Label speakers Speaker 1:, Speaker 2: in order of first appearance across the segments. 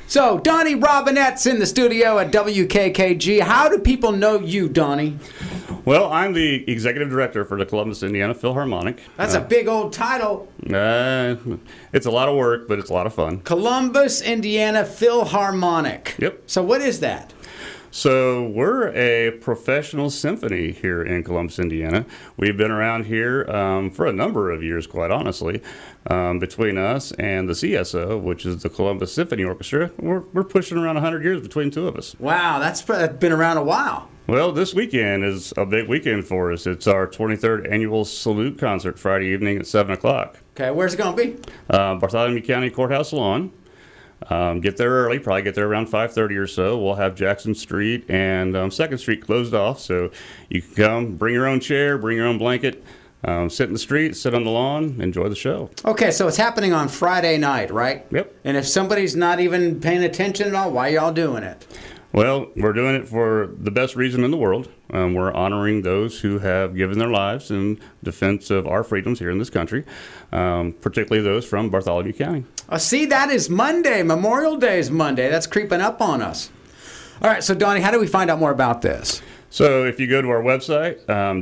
Speaker 1: So, Donnie Robinette's in the studio at WKKG. How do people know you, Donnie?
Speaker 2: Well, I'm the executive director for the Columbus, Indiana Philharmonic.
Speaker 1: That's a big old title.
Speaker 2: It's a lot of work, but it's a lot of fun.
Speaker 1: Columbus, Indiana Philharmonic.
Speaker 2: Yep.
Speaker 1: So what is that?
Speaker 2: So we're a professional symphony here in Columbus, Indiana. We've been around here for a number of years, quite honestly. Between us and the CSO, which is the Columbus Symphony Orchestra, we're pushing around 100 years between the two of us.
Speaker 1: Wow, that's been around a while.
Speaker 2: Well, this weekend is a big weekend for us. It's our 23rd annual Salute concert Friday evening at 7 o'clock.
Speaker 1: Okay, where's it going to be?
Speaker 2: Bartholomew County Courthouse lawn. Get there early, probably get there around 5:30 or so. We'll have Jackson Street and 2nd Street closed off, so you can come, bring your own chair, bring your own blanket, sit in the street, sit on the lawn, enjoy the show.
Speaker 1: Okay, so it's happening on Friday night, right?
Speaker 2: Yep.
Speaker 1: And if somebody's not even paying attention at all, why are y'all doing it?
Speaker 2: Well, we're doing it for the best reason in the world. We're honoring those who have given their lives in defense of our freedoms here in this country, particularly those from Bartholomew County.
Speaker 1: See, that is Monday. Memorial Day is Monday. That's creeping up on us. All right, so Donnie, how do we find out more about this?
Speaker 2: So if you go to our website,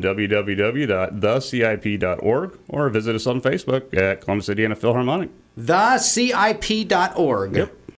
Speaker 2: www.thecip.org, or visit us on Facebook at Columbus, Indiana Philharmonic.
Speaker 1: Thecip.org.
Speaker 2: Yep.